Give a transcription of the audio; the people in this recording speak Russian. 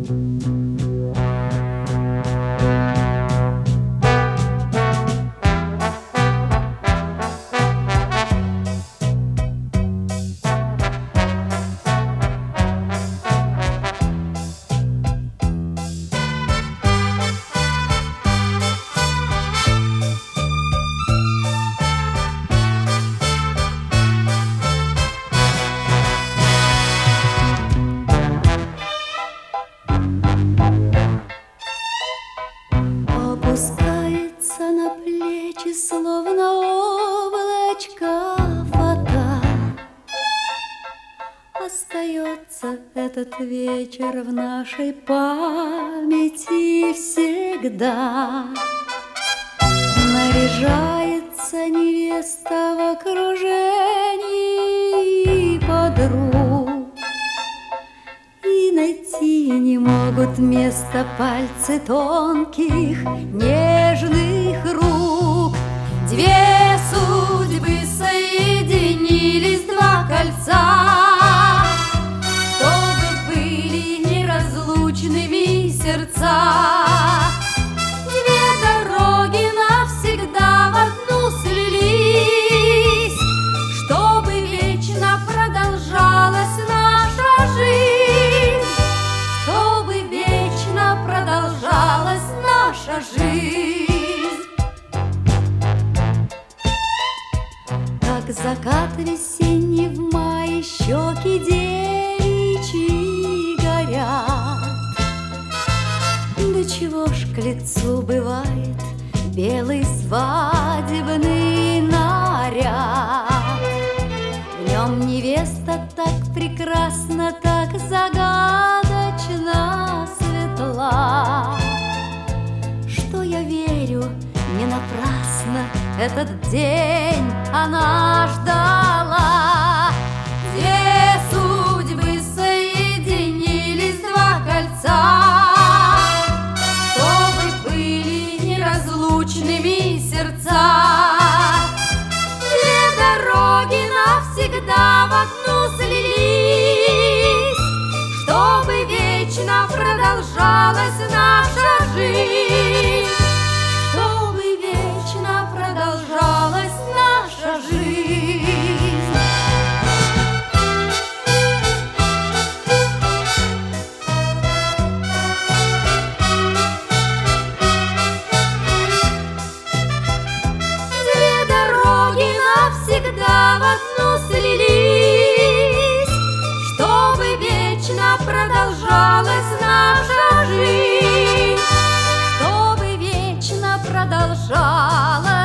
Опускается на плечи, словно облачко вода. Остается этот вечер в нашей памяти всегда. Наряжается невеста в окружении подруг, и найти не могут места пальцы тонких, нежных рук. Две судьбы соединились, два кольца, чтобы были неразлучными сердца. Две дороги навсегда в одну слились, чтобы вечно продолжалась наша жизнь, чтобы вечно продолжалась наша жизнь. Как закат весенний в мае, щеки девичьи горят. До чего ж к лицу бывает белый свадебный наряд. В нем невеста так прекрасна, так загадочно светла, что я верю, не напрасно этот день она ждала. Две судьбы соединились, два кольца, чтобы были неразлучными сердца. Две дороги навсегда в одну слились, чтобы вечно продолжалась наша жизнь, чтобы вечно продолжалась наша жизнь. Две дороги навсегда в одну слились, чтобы вечно продолжалась наша жизнь, чтобы вечно продолжалась